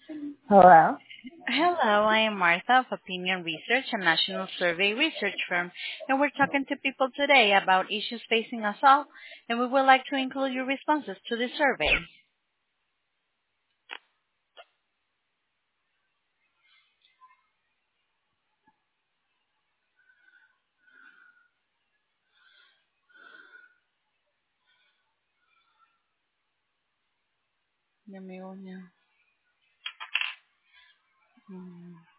Hello. Hello, I am Martha of Opinion Research, a national survey research firm, and we're talking to people today about issues facing us all, and we would like to include your responses to the survey. Dame una. Mm.